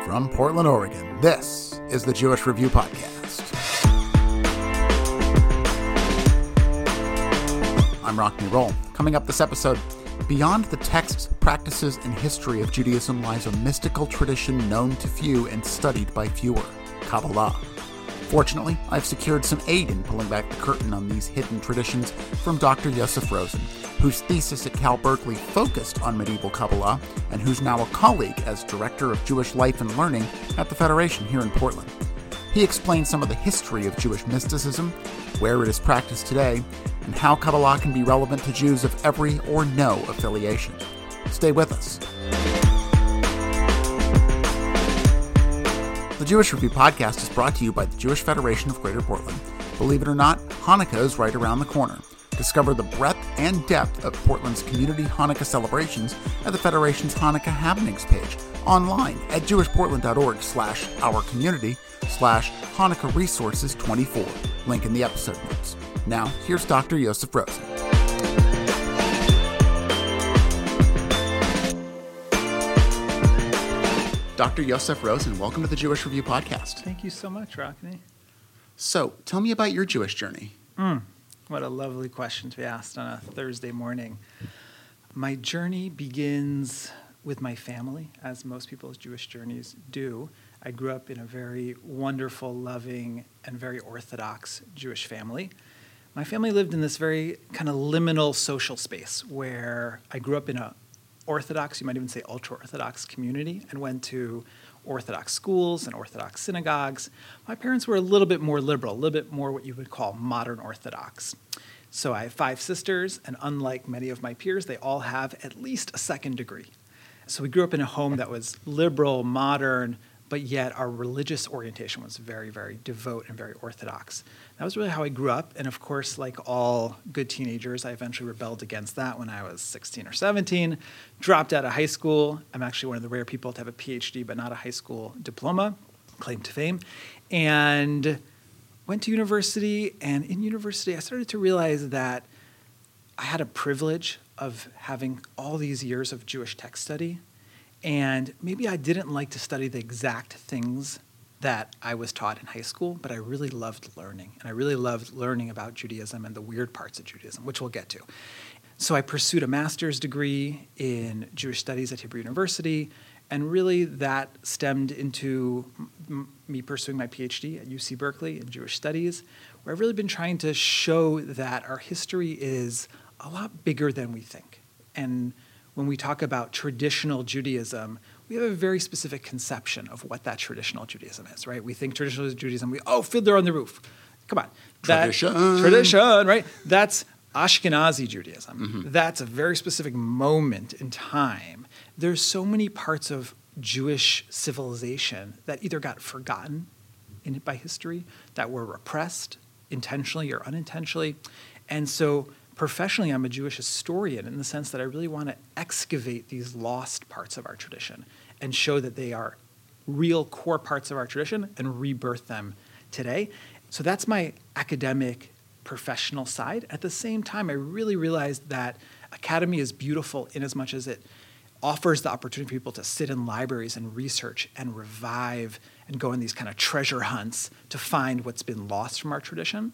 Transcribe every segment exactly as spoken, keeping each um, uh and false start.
From Portland, Oregon, this is the Jewish Review Podcast. I'm Rockne Roll. Coming up this episode, beyond the texts, practices, and history of Judaism lies a mystical tradition known to few and studied by fewer, Kabbalah. Fortunately, I've secured some aid in pulling back the curtain on these hidden traditions from Doctor Yosef Rosen, whose thesis at Cal Berkeley focused on medieval Kabbalah and who's now a colleague as Director of Jewish Life and Learning at the Federation here in Portland. He explains some of the history of Jewish mysticism, where it is practiced today, and how Kabbalah can be relevant to Jews of every or no affiliation. Stay with us. The Jewish Review Podcast is brought to you by the Jewish Federation of Greater Portland. Believe it or not, Hanukkah is right around the corner. Discover the breadth and depth of Portland's community Hanukkah celebrations at the Federation's Hanukkah Happenings page online at jewishportland.org slash our community slash Hanukkah Resources 24. Link in the episode notes. Now, here's Doctor Yosef Rosen. Doctor Yosef Rosen, welcome to the Jewish Review Podcast. Thank you so much, Rockne. So, tell me about your Jewish journey. Mm, what a lovely question to be asked on a Thursday morning. My journey begins with my family, as most people's Jewish journeys do. I grew up in a very wonderful, loving, and very Orthodox Jewish family. My family lived in this very kind of liminal social space where I grew up in a Orthodox, you might even say ultra-Orthodox community, and went to Orthodox schools and Orthodox synagogues. My parents were a little bit more liberal, a little bit more what you would call modern Orthodox. So I have five sisters, and unlike many of my peers, they all have at least a second degree. So we grew up in a home that was liberal, modern, but yet our religious orientation was very, very devout and very Orthodox. That was really how I grew up. And of course, like all good teenagers, I eventually rebelled against that when I was sixteen or seventeen, dropped out of high school. I'm actually one of the rare people to have a P H D, but not a high school diploma, claim to fame, and went to university. And in university, I started to realize that I had a privilege of having all these years of Jewish text study. And maybe I didn't like to study the exact things that I was taught in high school, but I really loved learning. And I really loved learning about Judaism and the weird parts of Judaism, which we'll get to. So I pursued a master's degree in Jewish studies at Hebrew University, and really that stemmed into m- me pursuing my P H D at U C Berkeley in Jewish studies, where I've really been trying to show that our history is a lot bigger than we think. And when we talk about traditional Judaism, we have a very specific conception of what that traditional Judaism is, right? We think traditional Judaism, we, oh, Fiddler on the Roof. Come on. That, Tradition. Tradition, right? That's Ashkenazi Judaism. Mm-hmm. That's a very specific moment in time. There's so many parts of Jewish civilization that either got forgotten in, by history, that were repressed intentionally or unintentionally. And so professionally, I'm a Jewish historian in the sense that I really want to excavate these lost parts of our tradition and show that they are real core parts of our tradition and rebirth them today. So that's my academic, professional side. At the same time, I really realized that academy is beautiful in as much as it offers the opportunity for people to sit in libraries and research and revive and go on these kind of treasure hunts to find what's been lost from our tradition.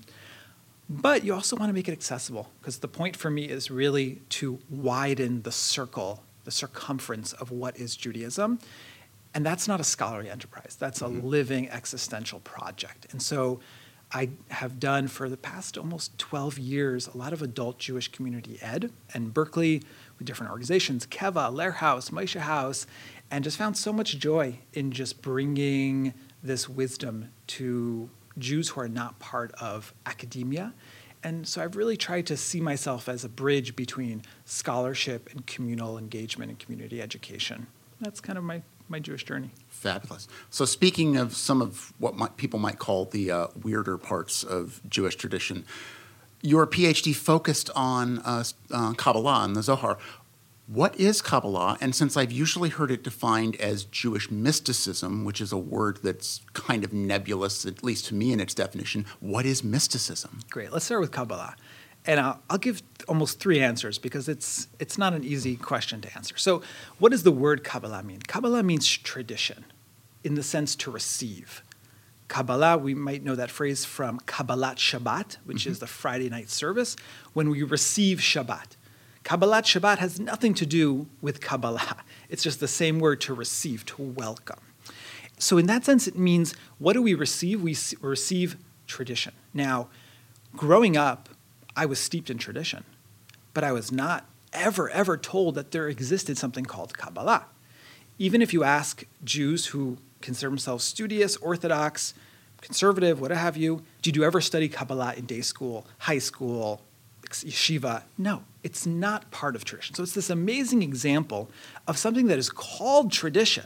But you also want to make it accessible, because the point for me is really to widen the circle, the circumference of what is Judaism. And that's not a scholarly enterprise. That's a mm-hmm. living existential project. And so I have done for the past almost twelve years a lot of adult Jewish community ed and Berkeley with different organizations, Keva, Lehr House, Moshe House, and just found so much joy in just bringing this wisdom to Jews who are not part of academia. And so I've really tried to see myself as a bridge between scholarship and communal engagement and community education. That's kind of my, my Jewish journey. Fabulous. So speaking of some of what might, people might call the uh, weirder parts of Jewish tradition, your PhD focused on uh, uh, Kabbalah and the Zohar. What is Kabbalah? And since I've usually heard it defined as Jewish mysticism, which is a word that's kind of nebulous, at least to me in its definition, what is mysticism? Great. Let's start with Kabbalah. And I'll, I'll give almost three answers because it's it's not an easy question to answer. So what does the word Kabbalah mean? Kabbalah means tradition. in the sense to receive. Kabbalah, we might know that phrase from Kabbalat Shabbat, which mm-hmm. is the Friday night service, when we receive Shabbat. Kabbalat Shabbat has nothing to do with Kabbalah. It's just the same word, to receive, to welcome. So in that sense, it means, what do we receive? We receive tradition. Now, growing up, I was steeped in tradition, but I was not ever, ever told that there existed something called Kabbalah. Even if you ask Jews who consider themselves studious, orthodox, conservative, what have you, did you ever study Kabbalah in day school, high school, yeshiva? No, it's not part of tradition. So it's this amazing example of something that is called tradition,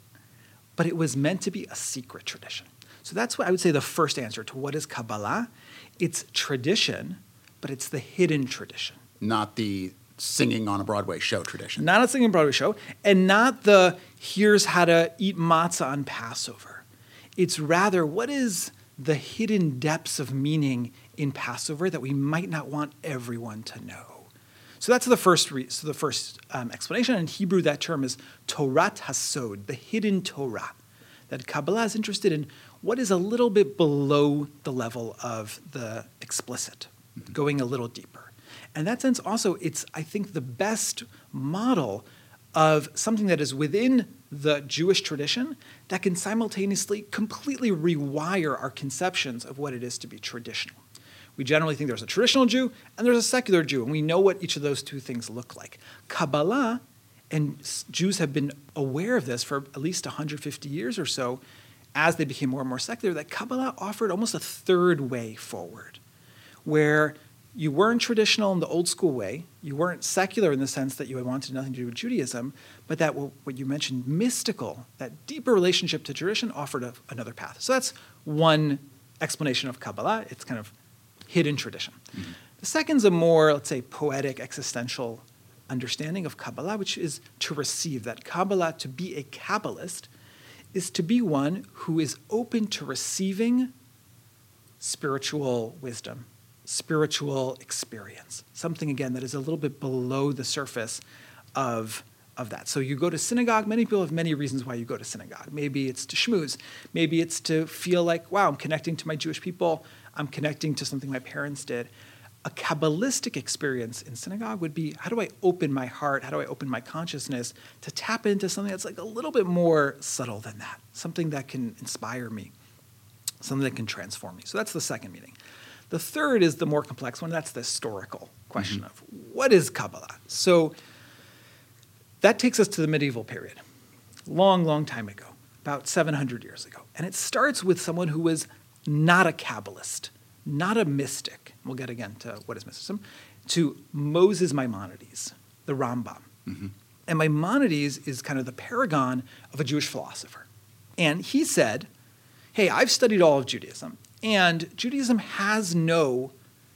but it was meant to be a secret tradition. So that's what I would say the first answer to what is Kabbalah. It's tradition, but it's the hidden tradition. Not the singing on a Broadway show tradition. Not a singing Broadway show, and not the here's how to eat matzah on Passover. It's rather, what is the hidden depths of meaning in Passover that we might not want everyone to know? So that's the first re- so the first um, explanation. In Hebrew, that term is Torat Hasod, the hidden Torah. That Kabbalah is interested in what is a little bit below the level of the explicit, mm-hmm. going a little deeper. In that sense, also, it's, I think, the best model of something that is within the Jewish tradition that can simultaneously completely rewire our conceptions of what it is to be traditional. We generally think there's a traditional Jew and there's a secular Jew, and we know what each of those two things look like. Kabbalah, and Jews have been aware of this for at least one hundred fifty years or so, as they became more and more secular, that Kabbalah offered almost a third way forward, where you weren't traditional in the old school way. You weren't secular in the sense that you had wanted nothing to do with Judaism, but that what you mentioned, mystical, that deeper relationship to tradition offered a, another path. So that's one explanation of Kabbalah. It's kind of hidden tradition. Mm-hmm. The second is a more, let's say, poetic, existential understanding of Kabbalah, which is to receive. That Kabbalah, to be a Kabbalist, is to be one who is open to receiving spiritual wisdom, spiritual experience, something, again, that is a little bit below the surface of, of that. So you go to synagogue. Many people have many reasons why you go to synagogue. Maybe it's to schmooze. Maybe it's to feel like, wow, I'm connecting to my Jewish people. I'm connecting to something my parents did. A Kabbalistic experience in synagogue would be, how do I open my heart? How do I open my consciousness to tap into something that's like a little bit more subtle than that, something that can inspire me, something that can transform me. So that's the second meaning. The third is the more complex one. That's the historical question mm-hmm. of what is Kabbalah? So that takes us to the medieval period, long, long time ago, about seven hundred years ago. And it starts with someone who was not a Kabbalist, not a mystic. We'll get again to what is mysticism, to Moses Maimonides, the Rambam. Mm-hmm. And Maimonides is kind of the paragon of a Jewish philosopher. And he said, hey, I've studied all of Judaism, and Judaism has no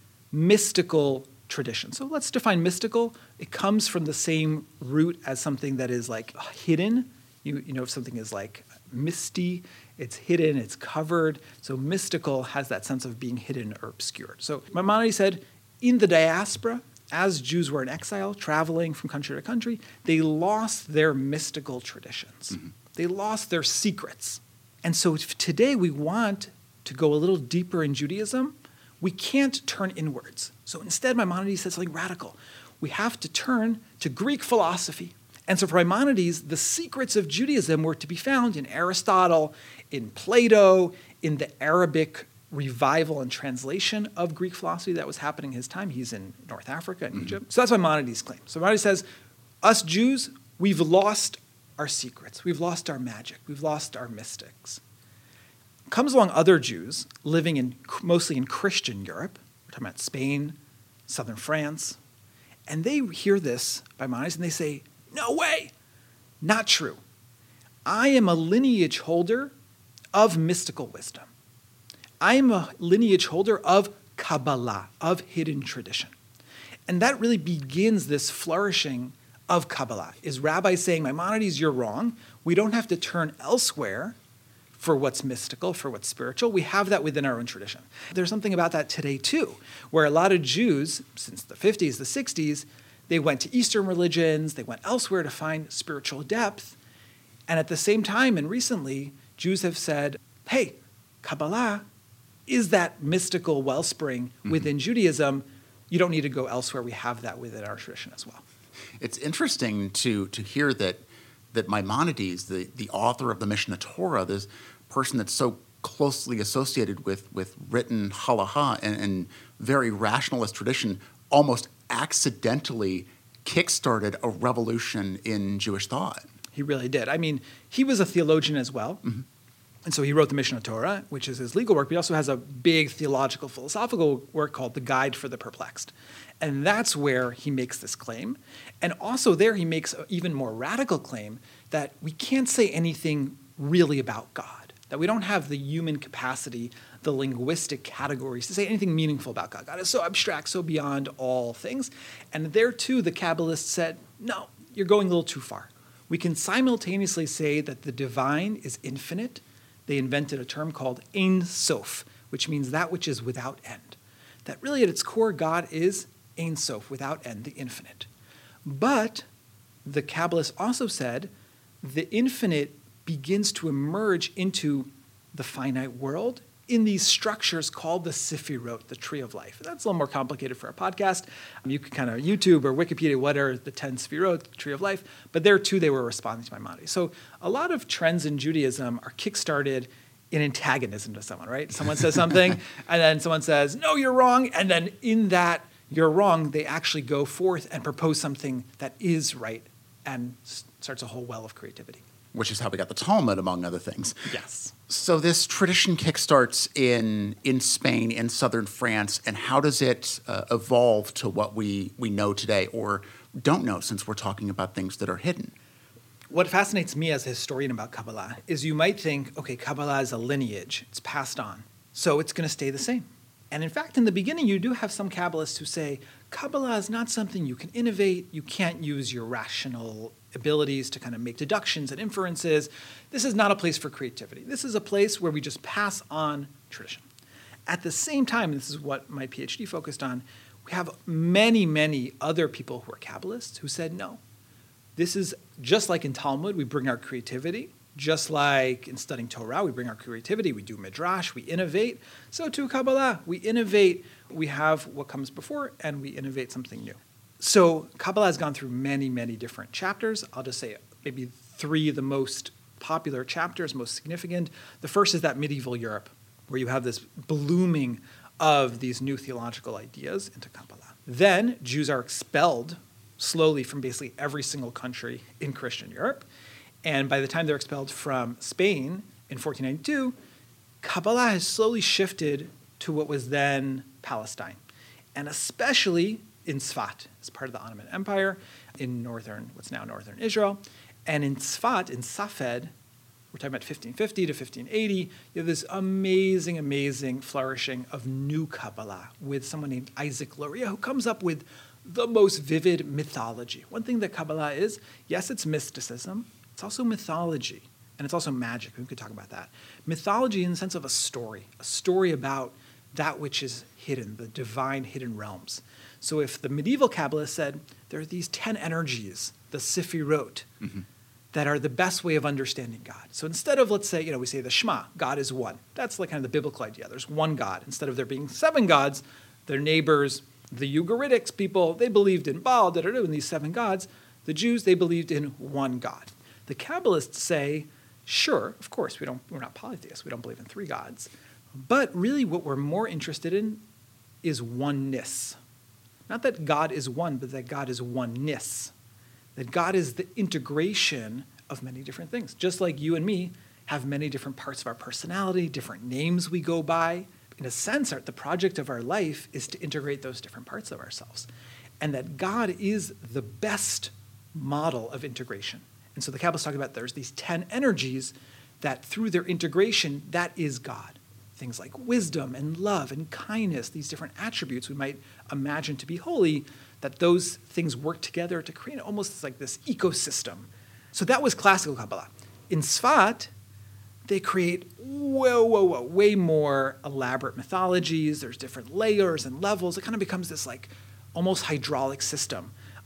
mystical tradition. So let's define mystical. It comes from the same root as something that is like hidden. You, you know, if something is like misty, it's hidden, it's covered. So mystical has that sense of being hidden or obscured. So Maimonides said, in the diaspora, as Jews were in exile, traveling from country to country, they lost their mystical traditions. Mm-hmm. They lost their secrets. And so if today we want to go a little deeper in Judaism, we can't turn inwards. So instead, Maimonides said something radical. We have to turn to Greek philosophy. And so for Maimonides, the secrets of Judaism were to be found in Aristotle, in Plato, in the Arabic revival and translation of Greek philosophy that was happening in his time. He's in North Africa and mm-hmm. Egypt. So that's Maimonides' claim. So Maimonides says, us Jews, we've lost our secrets. We've lost our magic. We've lost our mystics. Comes along other Jews living in mostly in Christian Europe. We're talking about Spain, southern France. And they hear this by Maimonides and they say, no way, not true. I am a lineage holder of mystical wisdom. I am a lineage holder of Kabbalah, of hidden tradition. And that really begins this flourishing of Kabbalah, is rabbis saying, Maimonides, you're wrong. We don't have to turn elsewhere for what's mystical, for what's spiritual. We have that within our own tradition. There's something about that today too, where a lot of Jews, since the fifties, the sixties, they went to Eastern religions, they went elsewhere to find spiritual depth. And at the same time, and recently, Jews have said, hey, Kabbalah is that mystical wellspring mm-hmm. within Judaism. You don't need to go elsewhere. We have that within our tradition as well. It's interesting to to hear that that Maimonides, the, the author of the Mishneh Torah, this person that's so closely associated with, with written halacha and, and very rationalist tradition, almost accidentally kickstarted a revolution in Jewish thought. He really did. I mean, he was a theologian as well. Mm-hmm. And so he wrote the Mishneh Torah, which is his legal work, but he also has a big theological, philosophical work called The Guide for the Perplexed. And that's where he makes this claim. And also there he makes an even more radical claim that we can't say anything really about God, that we don't have the human capacity, the linguistic categories to say anything meaningful about God. God is so abstract, so beyond all things. And there too, the Kabbalists said, no, you're going a little too far. We can simultaneously say that the divine is infinite. They invented a term called Ein Sof, which means that which is without end. That really at its core, God is Ein Sof, without end, the infinite. But the Kabbalists also said the infinite begins to emerge into the finite world in these structures called the Sefirot, the tree of life. That's a little more complicated for a podcast. You could kind of YouTube or Wikipedia, what are the ten Sefirot, the tree of life? But there too, they were responding to Maimonides. So a lot of trends in Judaism are kickstarted in antagonism to someone, right? Someone says something, and then someone says, no, you're wrong. And then in that you're wrong, they actually go forth and propose something that is right and starts a whole well of creativity. Which is how we got the Talmud, among other things. Yes. So this tradition kickstarts in in Spain, in southern France, and how does it uh, evolve to what we, we know today or don't know, since we're talking about things that are hidden? What fascinates me as a historian about Kabbalah is you might think, okay, Kabbalah is a lineage. It's passed on. So it's going to stay the same. And in fact, in the beginning, you do have some Kabbalists who say, Kabbalah is not something you can innovate. You can't use your rational abilities to kind of make deductions and inferences. This is not a place for creativity. This is a place where we just pass on tradition. At the same time, and this is what my PhD focused on, we have many, many other people who are Kabbalists who said, no, this is just like in Talmud, we bring our creativity. Just like in studying Torah, we bring our creativity, we do midrash, we innovate. So too Kabbalah, we innovate, we have what comes before, and we innovate something new. So Kabbalah has gone through many, many different chapters. I'll just say maybe three of the most popular chapters, most significant. The first is that medieval Europe, where you have this blooming of these new theological ideas into Kabbalah. Then Jews are expelled slowly from basically every single country in Christian Europe. And by the time they're expelled from Spain in fourteen ninety-two, Kabbalah has slowly shifted to what was then Palestine, and especially in Tzfat, as part of the Ottoman Empire, in northern, what's now northern Israel. And in Tzfat, in Safed, we're talking about fifteen fifty to fifteen eighty, you have this amazing, amazing flourishing of new Kabbalah with someone named Isaac Luria, who comes up with the most vivid mythology. One thing that Kabbalah is, yes, it's mysticism. It's also mythology, and it's also magic. We could talk about that. Mythology in the sense of a story, a story about that which is hidden, the divine hidden realms. So if the medieval Kabbalists said there are these ten energies, the Sefirot, mm-hmm. that are the best way of understanding God. So instead of, let's say, you know, we say the Shema, God is one. That's like kind of the biblical idea. There's one God. Instead of there being seven gods, their neighbors, the Ugaritic people, they believed in Baal, da, da, da, in these seven gods. The Jews, they believed in one God. The Kabbalists say, sure, of course, we don't, we're not polytheists. We don't believe in three gods. But really what we're more interested in is oneness. Not that God is one, but that God is oneness. That God is the integration of many different things. Just like you and me have many different parts of our personality, different names we go by. In a sense, the project of our life is to integrate those different parts of ourselves. And that God is the best model of integration. And so the Kabbalists talk about there's these ten energies that through their integration, that is God. Things like wisdom and love and kindness, these different attributes we might imagine to be holy, that those things work together to create almost like this ecosystem. So that was classical Kabbalah. In Tzfat, they create whoa, whoa, whoa, way more elaborate mythologies. There's different layers and levels. It kind of becomes this like almost hydraulic system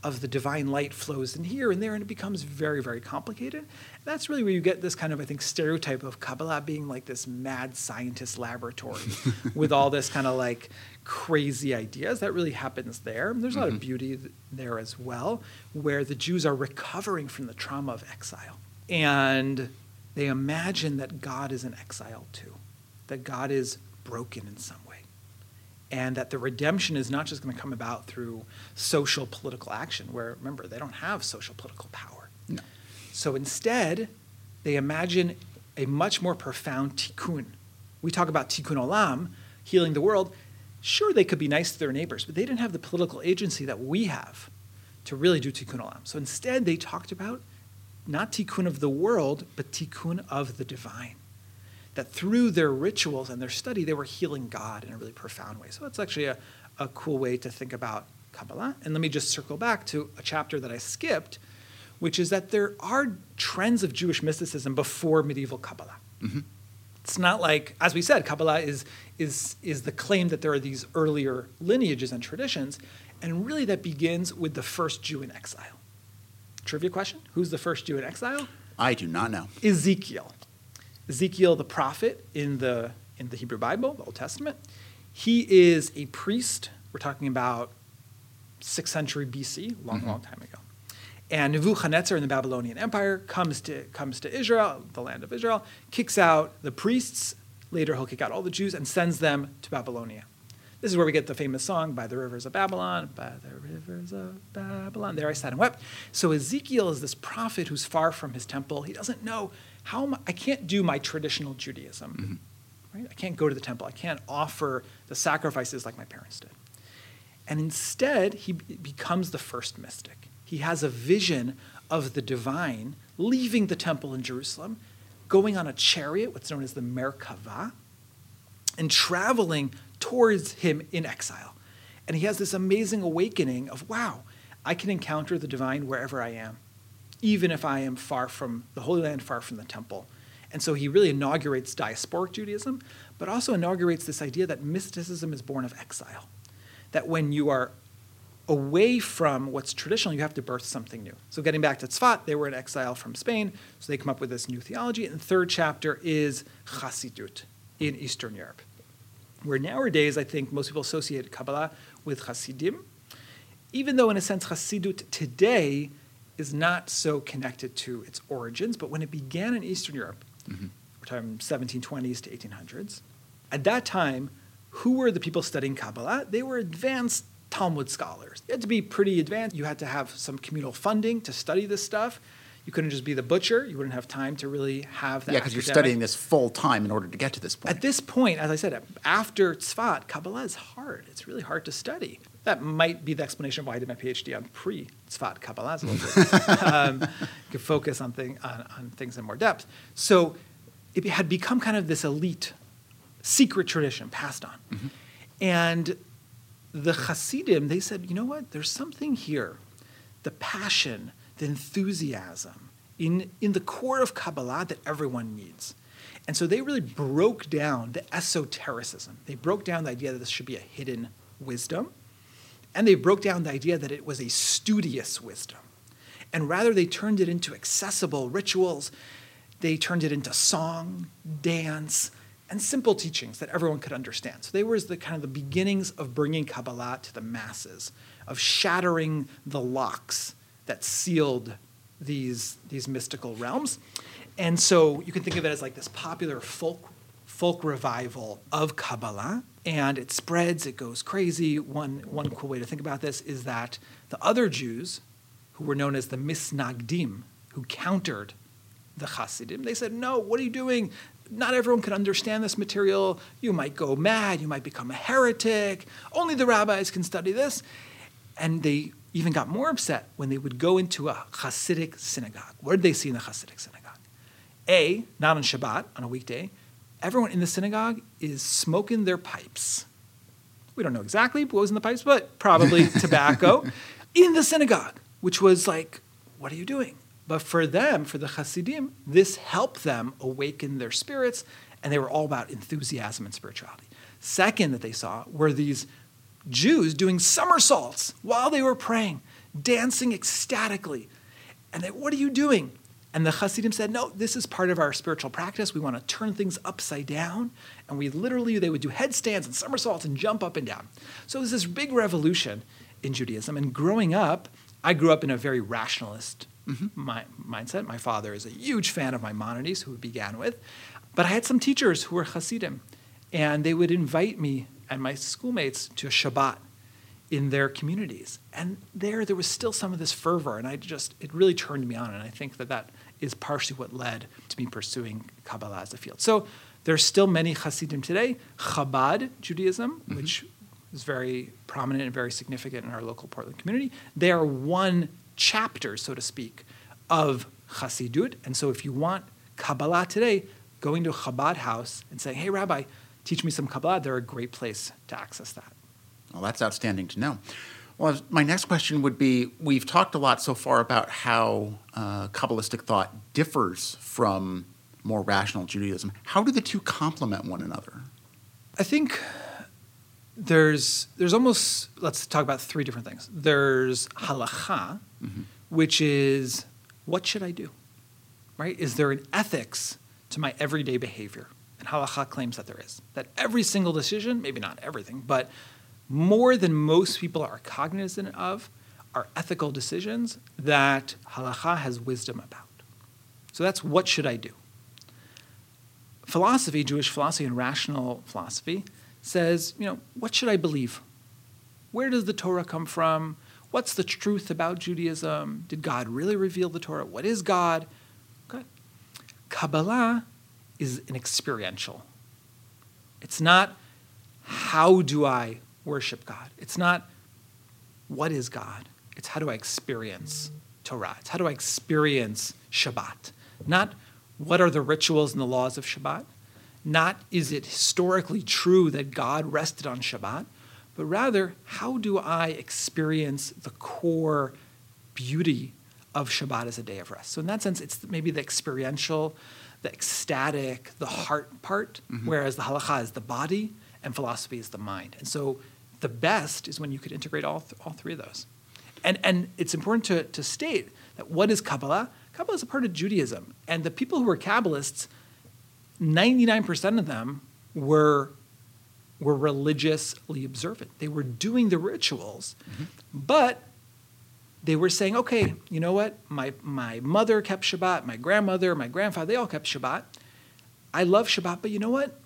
of the divine light flows in here and there, and it becomes very, very complicated. And that's really where you get this kind of, I think, stereotype of Kabbalah being like this mad scientist laboratory with all this kind of like crazy ideas. That really happens there. And there's a lot mm-hmm. of beauty there as well, where the Jews are recovering from the trauma of exile. And they imagine that God is in exile too, that God is broken in some way. And that the redemption is not just going to come about through social political action, where, remember, they don't have social political power. No. So instead, they imagine a much more profound tikkun. We talk about tikkun olam, healing the world. Sure, they could be nice to their neighbors, but they didn't have the political agency that we have to really do tikkun olam. So instead, they talked about not tikkun of the world, but tikkun of the divine. That through their rituals and their study, they were healing God in a really profound way. So it's actually a, a cool way to think about Kabbalah. And let me just circle back to a chapter that I skipped, which is that there are trends of Jewish mysticism before medieval Kabbalah. Mm-hmm. It's not like, as we said, Kabbalah is, is, is the claim that there are these earlier lineages and traditions, and really that begins with the first Jew in exile. Trivia question, who's the first Jew in exile? I do not know. Ezekiel. Ezekiel, the prophet in the in the Hebrew Bible, the Old Testament, he is a priest. We're talking about sixth century B C, long, mm-hmm. long time ago. And Nebuchadnezzar in the Babylonian Empire comes to comes to Israel, the land of Israel, kicks out the priests. Later, he'll kick out all the Jews and sends them to Babylonia. This is where we get the famous song, "By the rivers of Babylon, by the rivers of Babylon." There I sat and wept. So Ezekiel is this prophet who's far from his temple. He doesn't know how am I, I can't do my traditional Judaism. Mm-hmm. Right? I can't go to the temple. I can't offer the sacrifices like my parents did. And instead, he b- becomes the first mystic. He has a vision of the divine leaving the temple in Jerusalem, going on a chariot, what's known as the Merkava, and traveling towards him in exile. And he has this amazing awakening of, wow, I can encounter the divine wherever I am, even if I am far from the Holy Land, far from the temple. And so he really inaugurates diasporic Judaism, but also inaugurates this idea that mysticism is born of exile. That when you are away from what's traditional, you have to birth something new. So getting back to Tzfat, they were in exile from Spain, so they come up with this new theology. And the third chapter is Chassidut in Eastern Europe, where nowadays I think most people associate Kabbalah with Hasidim, even though in a sense Chassidut today is not so connected to its origins, but when it began in Eastern Europe, mm-hmm. we're talking seventeen twenties to eighteen hundreds, at that time, who were the people studying Kabbalah? They were advanced Talmud scholars. You had to be pretty advanced. You had to have some communal funding to study this stuff. You couldn't just be the butcher. You wouldn't have time to really have that. Yeah, because you're studying this full time in order to get to this point. At this point, as I said, after Tzfat, Kabbalah is hard. It's really hard to study. That might be the explanation of why I did my PhD on pre-Tzfat Kabbalah. A little bit. um, you could focus on, thing, on, on things in more depth. So it had become kind of this elite, secret tradition passed on. Mm-hmm. And the Hasidim, they said, you know what? There's something here. The passion, the enthusiasm in, in the core of Kabbalah that everyone needs. And so they really broke down the esotericism. They broke down the idea that this should be a hidden wisdom. And they broke down the idea that it was a studious wisdom. And rather they turned it into accessible rituals. They turned it into song, dance, and simple teachings that everyone could understand. So they were the kind of the beginnings of bringing Kabbalah to the masses, of shattering the locks that sealed these, these mystical realms. And so you can think of it as like this popular folk, folk revival of Kabbalah. And it spreads, it goes crazy. One, one cool way to think about this is that the other Jews, who were known as the Misnagdim, who countered the Hasidim, they said, no, what are you doing? Not everyone can understand this material. You might go mad. You might become a heretic. Only the rabbis can study this. And they even got more upset when they would go into a Hasidic synagogue. What did they see in the Hasidic synagogue? A, not on Shabbat, on a weekday, everyone in the synagogue is smoking their pipes. We don't know exactly what was in the pipes, but probably tobacco in the synagogue, which was like, what are you doing? But for them, for the Hasidim, this helped them awaken their spirits, and they were all about enthusiasm and spirituality. Second that they saw were these Jews doing somersaults while they were praying, dancing ecstatically. And they, what are you doing? And the Hasidim said, no, this is part of our spiritual practice. We want to turn things upside down. And we literally, they would do headstands and somersaults and jump up and down. So it was this big revolution in Judaism. And growing up, I grew up in a very rationalist mm-hmm. mi- mindset. My father is a huge fan of Maimonides, who we began with. But I had some teachers who were Hasidim. And they would invite me and my schoolmates to a Shabbat in their communities. And there, there was still some of this fervor. And I just, it really turned me on. And I think that that is partially what led to me pursuing Kabbalah as a field. So there's still many Hasidim today. Chabad Judaism, mm-hmm. which is very prominent and very significant in our local Portland community. They are one chapter, so to speak, of Hasidut. And so if you want Kabbalah today, going to a Chabad house and saying, hey, Rabbi, teach me some Kabbalah, they're a great place to access that. Well, that's outstanding to know. Well, my next question would be, we've talked a lot so far about how uh, Kabbalistic thought differs from more rational Judaism. How do the two complement one another? I think there's there's almost, let's talk about three different things. There's halakha, mm-hmm. which is, what should I do? Right? Is there an ethics to my everyday behavior? And halakha claims that there is. That every single decision, maybe not everything, but more than most people are cognizant of, are ethical decisions that halakha has wisdom about. So that's what should I do? Philosophy, Jewish philosophy and rational philosophy, says, you know, what should I believe? Where does the Torah come from? What's the truth about Judaism? Did God really reveal the Torah? What is God? Okay. Kabbalah is an experiential. It's not, how do I worship God? It's not, what is God? It's, how do I experience Torah? It's, how do I experience Shabbat? Not, what are the rituals and the laws of Shabbat? Not, is it historically true that God rested on Shabbat? But rather, how do I experience the core beauty of Shabbat as a day of rest? So in that sense, it's maybe the experiential, the ecstatic, the heart part, mm-hmm. whereas the halakha is the body and philosophy is the mind. And so the best is when you could integrate all th- all three of those. And and it's important to, to state that what is Kabbalah? Kabbalah is a part of Judaism. And the people who were Kabbalists, ninety-nine percent of them were, were religiously observant. They were doing the rituals, mm-hmm. but they were saying, okay, you know what? My, my mother kept Shabbat, my grandmother, my grandfather, they all kept Shabbat. I love Shabbat, but you know what?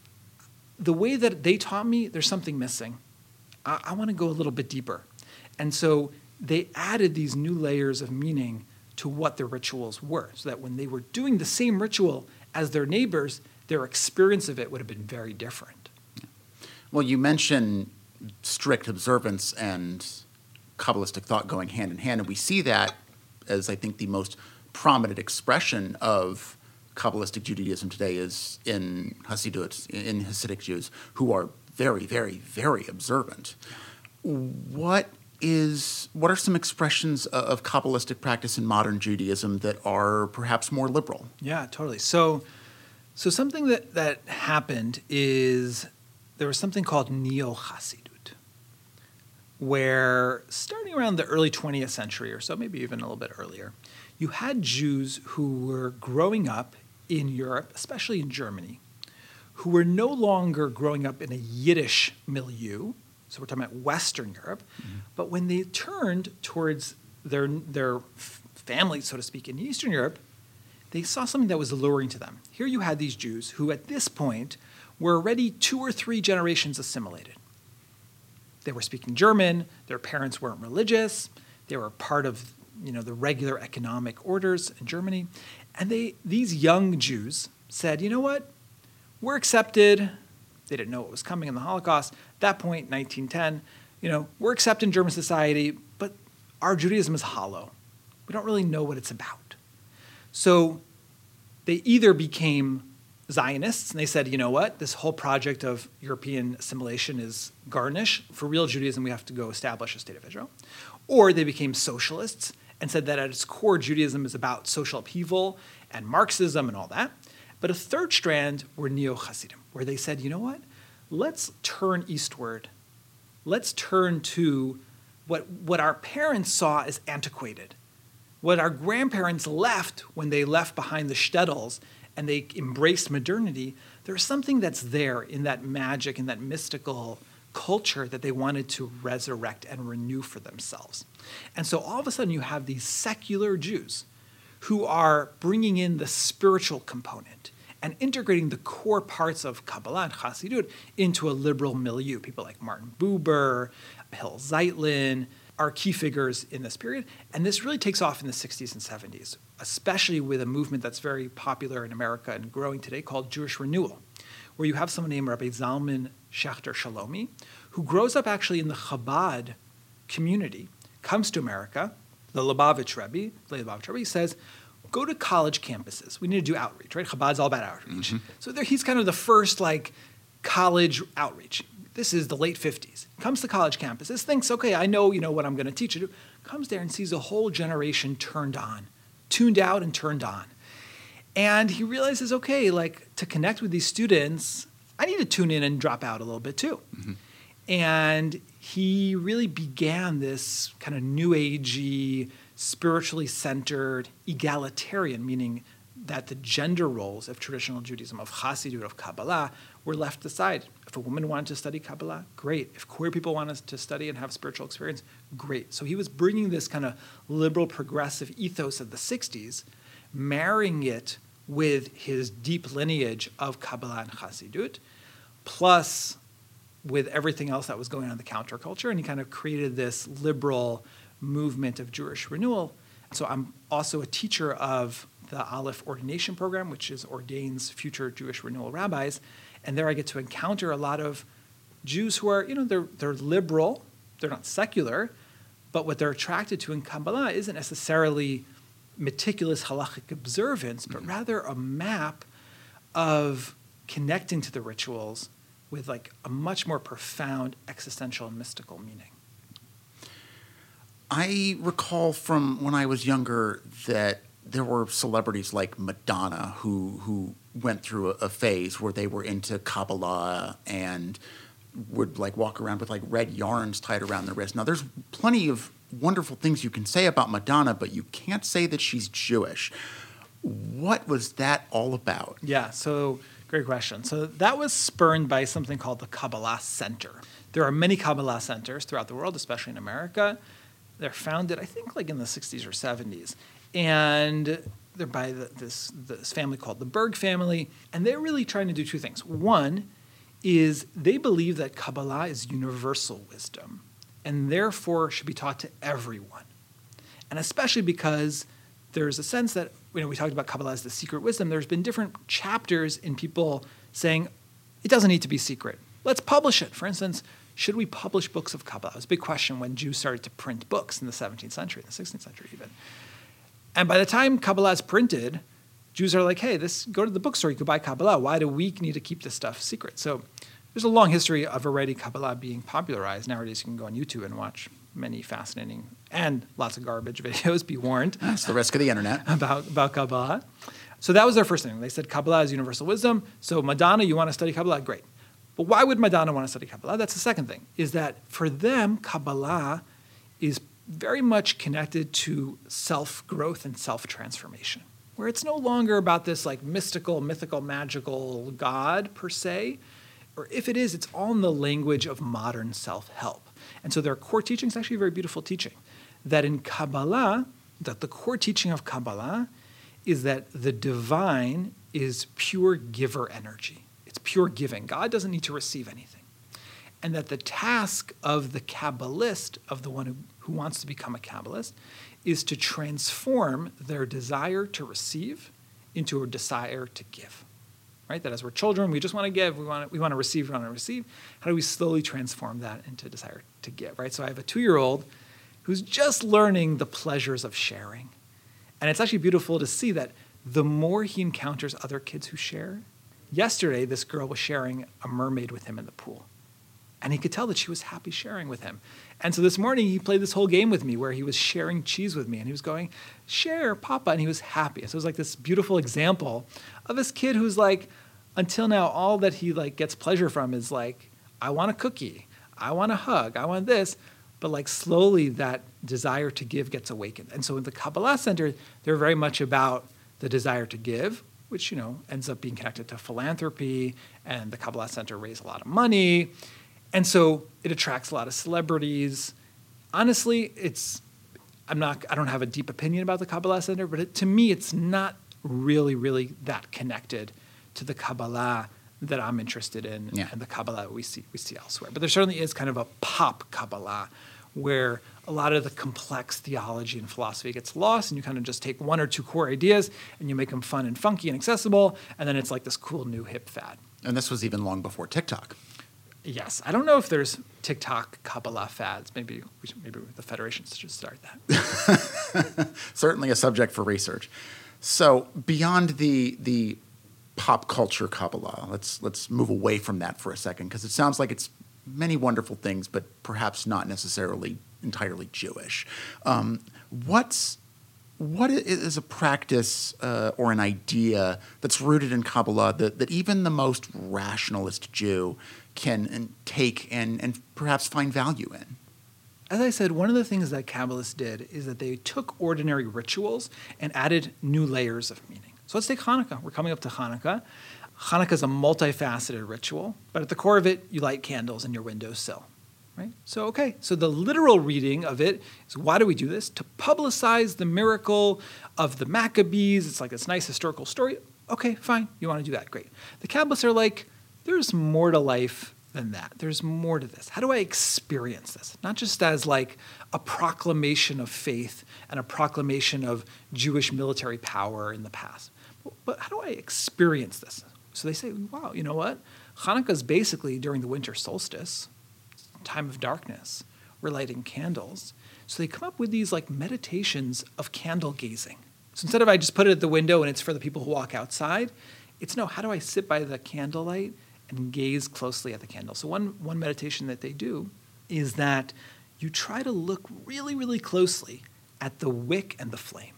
The way that they taught me, there's something missing. I, I want to go a little bit deeper. And so they added these new layers of meaning to what the rituals were, so that when they were doing the same ritual as their neighbors, their experience of it would have been very different. Well, you mentioned strict observance and Kabbalistic thought going hand in hand, and we see that as, I think, the most prominent expression of Kabbalistic Judaism today is in Hasidut, in Hasidic Jews, who are very, very, very observant. What is what are some expressions of Kabbalistic practice in modern Judaism that are perhaps more liberal? Yeah, totally. So, so something that, that happened is there was something called Neo-Hasidut, where starting around the early twentieth century or so, maybe even a little bit earlier, you had Jews who were growing up in Europe, especially in Germany, who were no longer growing up in a Yiddish milieu, so we're talking about Western Europe, mm-hmm. but when they turned towards their, their family, so to speak, in Eastern Europe, they saw something that was alluring to them. Here you had these Jews who at this point were already two or three generations assimilated. They were speaking German, their parents weren't religious, they were part of, you know, the regular economic orders in Germany. And they these young Jews said, you know what, we're accepted. They didn't know what was coming in the Holocaust. At that point, nineteen ten, you know, we're accepted in German society, but our Judaism is hollow. We don't really know what it's about. So they either became Zionists, and they said, you know what, this whole project of European assimilation is garnish. For real Judaism, we have to go establish a state of Israel. Or they became socialists and said that at its core, Judaism is about social upheaval and Marxism and all that. But a third strand were Neo-Hasidim, where they said, you know what, let's turn eastward. Let's turn to what, what our parents saw as antiquated, what our grandparents left when they left behind the shtetls and they embraced modernity, there's something that's there in that magic and that mystical culture that they wanted to resurrect and renew for themselves. And so all of a sudden you have these secular Jews who are bringing in the spiritual component and integrating the core parts of Kabbalah and Chassidut into a liberal milieu. People like Martin Buber, Hillel Zeitlin are key figures in this period. And this really takes off in the sixties and seventies, especially with a movement that's very popular in America and growing today called Jewish Renewal, where you have someone named Rabbi Zalman Schachter Shalomi, who grows up actually in the Chabad community, comes to America. The Lubavitch Rebbe, the Lubavitch Rebbe says, go to college campuses. We need to do outreach, right? Chabad's all about outreach. Mm-hmm. So there, he's kind of the first like college outreach. This is the late fifties. Comes to college campuses, thinks, okay, I know, you know what I'm going to teach you. Comes there and sees a whole generation turned on, tuned out and turned on. And he realizes, okay, like to connect with these students, I need to tune in and drop out a little bit too. Mm-hmm. And he really began this kind of new agey, spiritually centered, egalitarian, meaning that the gender roles of traditional Judaism, of Chassidut, of Kabbalah, were left aside. If a woman wanted to study Kabbalah, great. If queer people wanted to study and have spiritual experience, great. So he was bringing this kind of liberal, progressive ethos of the sixties, marrying it with his deep lineage of Kabbalah and Chassidut, plus with everything else that was going on in the counterculture, and he kind of created this liberal movement of Jewish renewal. So I'm also a teacher of the Aleph ordination program, which is ordains future Jewish renewal rabbis, and there I get to encounter a lot of Jews who are, you know, they're they're liberal, they're not secular, but what they're attracted to in Kabbalah isn't necessarily meticulous halachic observance, but mm-hmm. rather a map of connecting to the rituals with like a much more profound existential and mystical meaning. I recall from when I was younger that there were celebrities like Madonna who who went through a, a phase where they were into Kabbalah and would like walk around with like red yarns tied around their wrist. Now, there's plenty of wonderful things you can say about Madonna, but you can't say that she's Jewish. What was that all about? Yeah, so great question. So that was spurned by something called the Kabbalah Center. There are many Kabbalah centers throughout the world, especially in America. They're founded, I think, like in the sixties or seventies. And they're by the, this, this family called the Berg family. And they're really trying to do two things. One is they believe that Kabbalah is universal wisdom and therefore should be taught to everyone. And especially because there's a sense that, you know, we talked about Kabbalah as the secret wisdom. There's been different chapters in people saying it doesn't need to be secret. Let's publish it. For instance, should we publish books of Kabbalah? It was a big question when Jews started to print books in the seventeenth century, the sixteenth century even. And by the time Kabbalah is printed, Jews are like, hey, this go to the bookstore, you could buy Kabbalah. Why do we need to keep this stuff secret? So there's a long history of already Kabbalah being popularized. Nowadays you can go on YouTube and watch many fascinating and lots of garbage videos, be warned. That's the risk of the internet. About, about Kabbalah. So that was their first thing. They said Kabbalah is universal wisdom. So Madonna, you want to study Kabbalah? Great. But why would Madonna want to study Kabbalah? That's the second thing, is that for them, Kabbalah is very much connected to self-growth and self-transformation, where it's no longer about this like mystical, mythical, magical God per se, or if it is, it's all in the language of modern self-help. And so their core teaching is actually a very beautiful teaching, that in Kabbalah, that the core teaching of Kabbalah is that the divine is pure giver energy. It's pure giving. God doesn't need to receive anything. And that the task of the Kabbalist, of the one who, who wants to become a Kabbalist, is to transform their desire to receive into a desire to give. Right? That as we're children, we just want to give, we want to, we want to receive, we want to receive. How do we slowly transform that into desire to give? Right? So I have a two-year-old who's just learning the pleasures of sharing. And it's actually beautiful to see that the more he encounters other kids who share. Yesterday, this girl was sharing a mermaid with him in the pool. And he could tell that she was happy sharing with him. And so this morning, he played this whole game with me where he was sharing cheese with me. And he was going, share, Papa. And he was happy. So it was like this beautiful example of this kid who's like, until now, all that he like gets pleasure from is like, I want a cookie. I want a hug. I want this. but like slowly that desire to give gets awakened. And so in the Kabbalah Center, they're very much about the desire to give, which, you know, ends up being connected to philanthropy, and the Kabbalah Center raised a lot of money. And so it attracts a lot of celebrities. Honestly, it's, I'm not, I don't have a deep opinion about the Kabbalah Center, but it, to me, it's not really, really that connected to the Kabbalah that I'm interested in, yeah. and the Kabbalah we see we see elsewhere. But there certainly is kind of a pop Kabbalah where a lot of the complex theology and philosophy gets lost, and you kind of just take one or two core ideas and you make them fun and funky and accessible, and then it's like this cool new hip fad. And this was even long before TikTok. Yes. I don't know if there's TikTok Kabbalah fads. Maybe we should, maybe the Federation should start that. Certainly a subject for research. So beyond the the pop culture Kabbalah, let's let's move away from that for a second, because it sounds like it's many wonderful things, but perhaps not necessarily entirely Jewish. Um, what's what is a practice uh, or an idea that's rooted in Kabbalah that, that even the most rationalist Jew can and take and, and perhaps find value in? As I said, one of the things that Kabbalists did is that they took ordinary rituals and added new layers of meaning. So let's take Hanukkah. We're coming up to Hanukkah. Hanukkah is a multifaceted ritual, but at the core of it, you light candles in your windowsill, right? So, okay, so the literal reading of it is, why do we do this? To publicize the miracle of the Maccabees. It's like this nice historical story. Okay, fine, you want to do that, great. The Kabbalists are like, there's more to life than that. There's more to this. How do I experience this? Not just as like a proclamation of faith and a proclamation of Jewish military power in the past, but, but how do I experience this? So they say, wow, you know what? Hanukkah is basically during the winter solstice, time of darkness. We're lighting candles. So they come up with these like meditations of candle gazing. So instead of I just put it at the window and it's for the people who walk outside, it's no, how do I sit by the candlelight and gaze closely at the candle? So one, one meditation that they do is that you try to look really, really closely at the wick and the flame.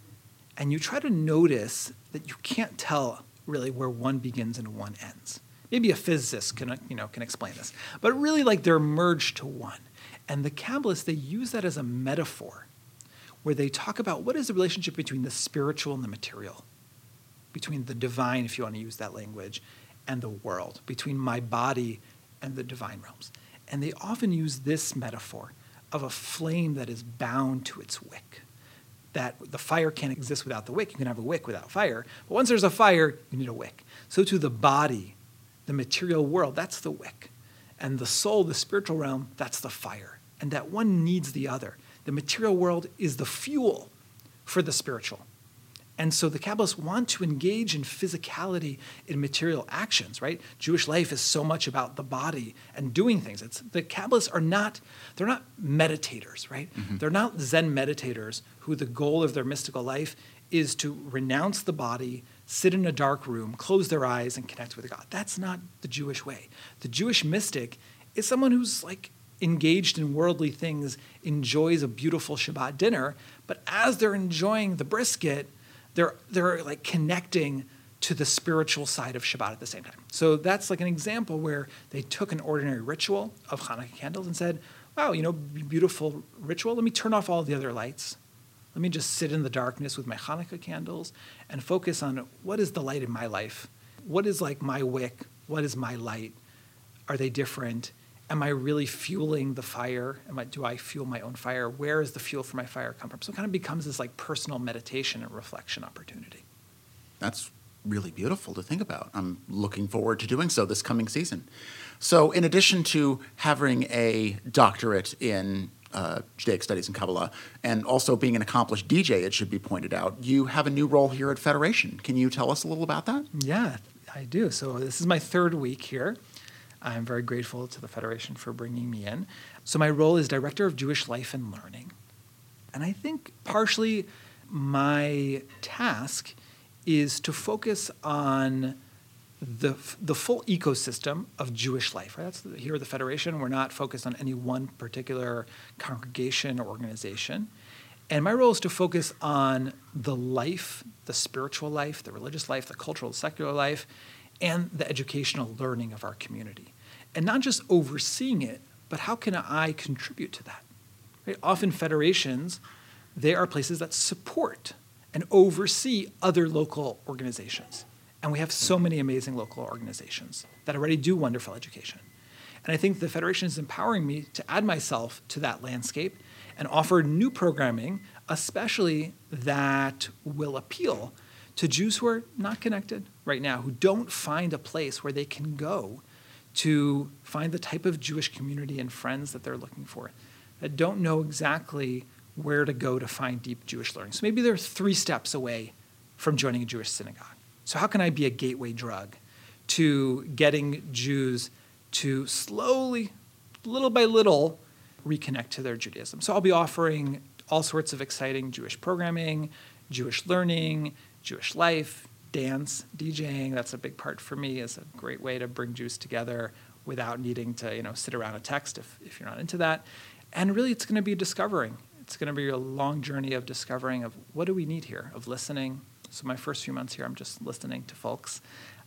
And you try to notice that you can't tell really where one begins and one ends. Maybe a physicist can, you know, can explain this. But really, like, they're merged to one. And the Kabbalists, they use that as a metaphor where they talk about what is the relationship between the spiritual and the material, between the divine, if you want to use that language, and the world, between my body and the divine realms. And they often use this metaphor of a flame that is bound to its wick, that the fire can't exist without the wick. You can have a wick without fire, but once there's a fire, you need a wick. So to the body, the material world, that's the wick. And the soul, the spiritual realm, that's the fire. And that one needs the other. The material world is the fuel for the spiritual. And so the Kabbalists want to engage in physicality in material actions, right? Jewish life is so much about the body and doing things. It's, the Kabbalists are not, they're not meditators, right? Mm-hmm. They're not Zen meditators who the goal of their mystical life is to renounce the body, sit in a dark room, close their eyes, and connect with God. That's not the Jewish way. The Jewish mystic is someone who's like engaged in worldly things, enjoys a beautiful Shabbat dinner, but as they're enjoying the brisket, They're, they're like connecting to the spiritual side of Shabbat at the same time. So that's like an example where they took an ordinary ritual of Hanukkah candles and said, wow, you know, beautiful ritual. Let me turn off all the other lights. Let me just sit in the darkness with my Hanukkah candles and focus on what is the light in my life? What is like my wick? What is my light? Are they different? Am I really fueling the fire? Am I, do I fuel my own fire? Where is the fuel for my fire come from? So it kind of becomes this like personal meditation and reflection opportunity. That's really beautiful to think about. I'm looking forward to doing so this coming season. So in addition to having a doctorate in uh, Judaic Studies and Kabbalah, and also being an accomplished D J, it should be pointed out, you have a new role here at Federation. Can you tell us a little about that? Yeah, I do. So this is my third week here. I'm very grateful to the Federation for bringing me in. So my role is Director of Jewish Life and Learning. And I think partially my task is to focus on the the full ecosystem of Jewish life. Right? That's the, here at the Federation, we're not focused on any one particular congregation or organization. And my role is to focus on the life, the spiritual life, the religious life, the cultural, secular life, and the educational learning of our community. And not just overseeing it, but how can I contribute to that? Right? Often federations, they are places that support and oversee other local organizations. And we have so many amazing local organizations that already do wonderful education. And I think the Federation is empowering me to add myself to that landscape and offer new programming, especially that will appeal to Jews who are not connected right now, who don't find a place where they can go to find the type of Jewish community and friends that they're looking for, that don't know exactly where to go to find deep Jewish learning. So maybe they're three steps away from joining a Jewish synagogue. So how can I be a gateway drug to getting Jews to slowly, little by little, reconnect to their Judaism? So I'll be offering all sorts of exciting Jewish programming, Jewish learning, Jewish life, dance, DJing. That's a big part for me. It's a great way to bring Jews together without needing to, you know, sit around a text if, if you're not into that. And really, it's going to be discovering. It's going to be a long journey of discovering of what do we need here, of listening. So my first few months here, I'm just listening to folks.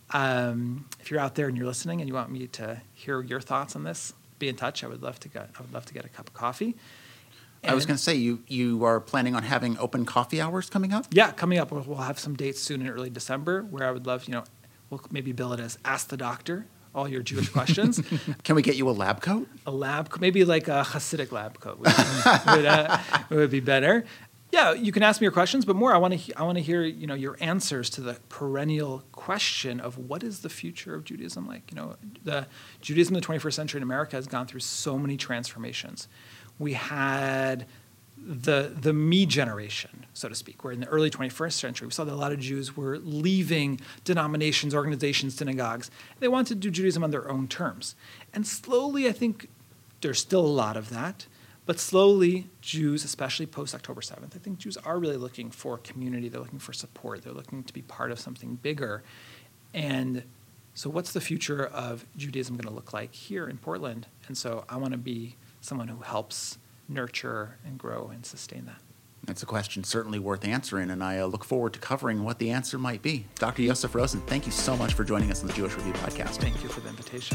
Um, if you're out there and you're listening and you want me to hear your thoughts on this, be in touch. I would love to get. I would love to get a cup of coffee. And I was going to say, you you are planning on having open coffee hours coming up? Yeah, coming up. We'll, we'll have some dates soon in early December where I would love, you know, we'll maybe bill it as Ask the Doctor, all your Jewish questions. Can we get you a lab coat? A lab, maybe like a Hasidic lab coat would, would, uh, would be better. Yeah, you can ask me your questions, but more, I want to I want to hear, you know, your answers to the perennial question of what is the future of Judaism like? You know, the Judaism in the twenty-first century in America has gone through so many transformations. We had the the me generation, so to speak, where in the early twenty-first century, we saw that a lot of Jews were leaving denominations, organizations, synagogues. They wanted to do Judaism on their own terms. And slowly, I think there's still a lot of that. But slowly, Jews, especially post-October seventh, I think Jews are really looking for community. They're looking for support. They're looking to be part of something bigger. And so what's the future of Judaism going to look like here in Portland? And so I want to be someone who helps nurture and grow and sustain that. That's a question certainly worth answering, and I uh, look forward to covering what the answer might be. Doctor Yosef Rosen, thank you so much for joining us on the Jewish Review Podcast. Thank you for the invitation.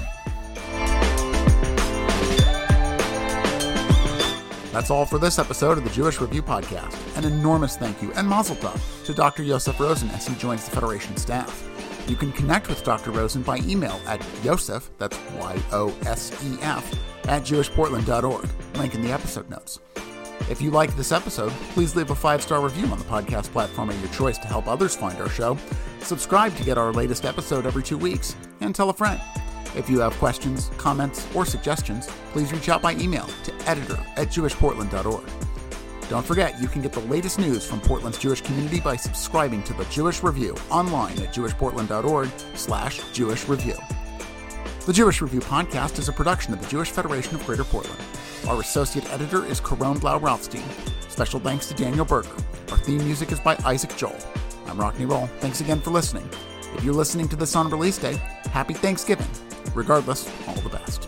That's all for this episode of the Jewish Review Podcast. An enormous thank you and mazel tov to Doctor Yosef Rosen as he joins the Federation staff. You can connect with Doctor Rosen by email at Yosef, that's Y O S E F, at jewish portland dot org, link in the episode notes. If you liked this episode, please leave a five-star review on the podcast platform of your choice to help others find our show. Subscribe to get our latest episode every two weeks, and tell a friend. If you have questions, comments, or suggestions, please reach out by email to editor at jewish portland dot org. Don't forget, you can get the latest news from Portland's Jewish community by subscribing to the Jewish Review online at jewish portland dot org slash Jewish Review. The Jewish Review Podcast is a production of the Jewish Federation of Greater Portland. Our associate editor is Karon Blau-Ralphstein. Special thanks to Daniel Berger. Our theme music is by Isaac Joel. I'm Rockney Roll. Thanks again for listening. If you're listening to this on release day, happy Thanksgiving. Regardless, all the best.